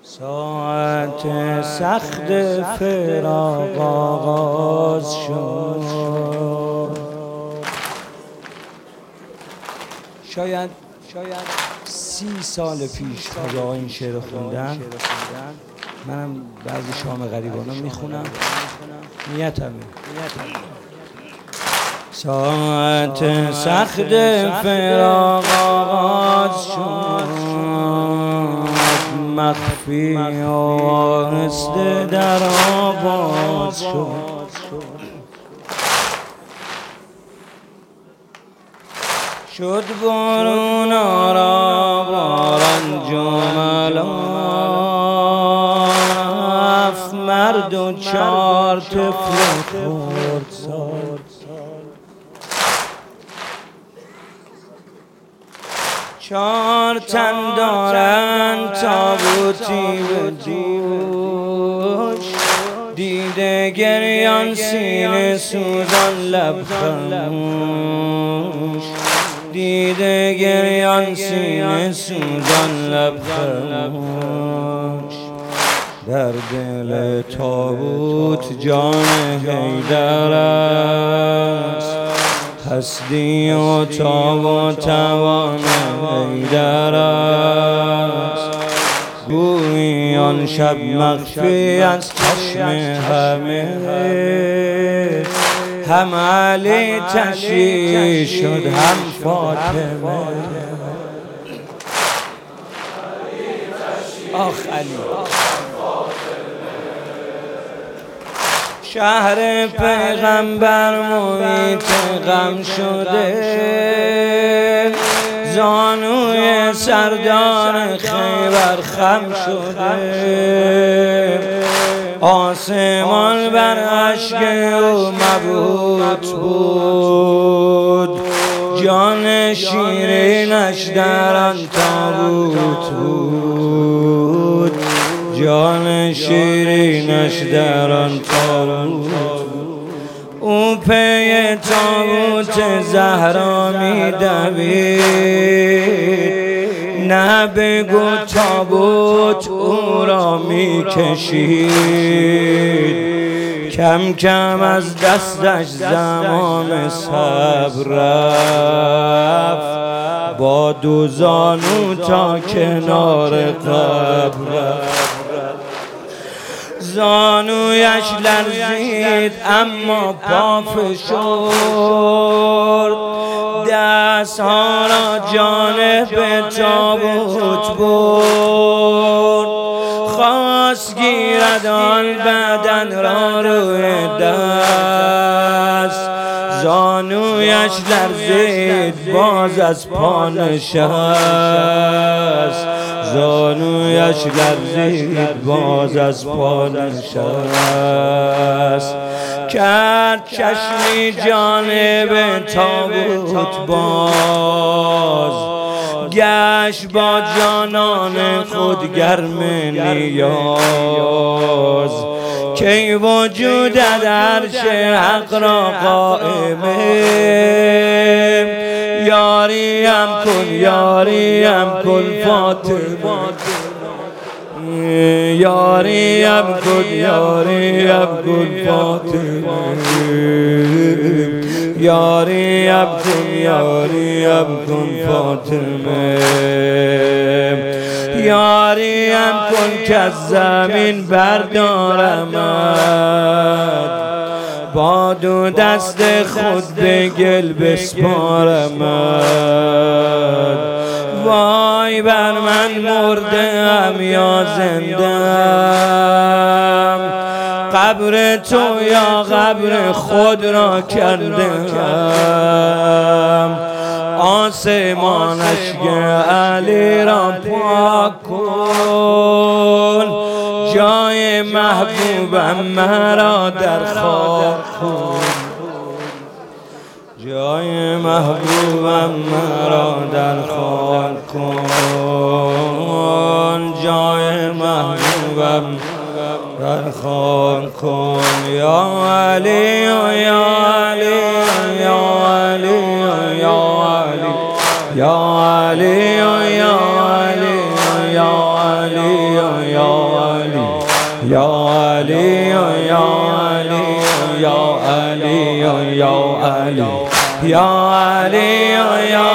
ساعت سخت فراق آغاز شد. شاید 30 سال پیش تا این شعر خوندن، منم بعضی شام غریبانو میخونم، نیتمه. ساعت سخت فراق آغاز شد، مخفی و آهسته در آواز شد. شد برون آرا باران جملات، مرد و 4 طفل خردسال. 4 تن دارند تابوتی به دوش، دیده گریان سینه سوزان لب خموش، دیده گریان سینه سوزان لب خموش. در دل تابوت جان حیدر است، هستی و تاب و توان حیدر است. گویی آن شب مخفی از چشم همه، هم علی تشییع شد هم فاطمه. آخ علی. شهر پیغمبر محیط غم شده، زانوی سردار خیبر خم شده. آسمان بر اشک او مبهوت بود، جان شیرینش در آن تابوت بود، جان شیرینش در آن تابوت. او پی تابوت زهرا می دوید، نه بگو تابوت او را می کشید. کم کم از دستش زمام صبر رفت، با 2 زانو تا کنار قبر رفت. زانویش لرزید اما پا فشرد، دستها را جانب تابوت برد. خواست گیرد آن بدن را روی دست، زانویش لرزید باز از پا نشست، زانویش لرزید باز از پا نشست. کرد چشمی جانب تابوت باز، گشت با جانان خود گرم نیاز. کی وجودت عرش حق را قائمه، یاریم کن یاریم کن فاطمه، یاریم کن یاریم کن فاطمه، یاریم کن یاریم کن فاطمه. یاریم کن که از زمین بردارمد، با 2 دست خود به گل بسپارمد. وای بر من مردم یا زندم، قبر تو یا قبر خود را کردم. آسمان اشک علی را پاک کن، جای محبوبم مرا در خاک کن، جای محبوبم مرا در خاک کن، جای محبوبم در خاک کن. یا علی یا علی یا علی یا علی یا علی یا علی یا علی علی یا علی یا علی یا علی یا علی یا علی یا علی یا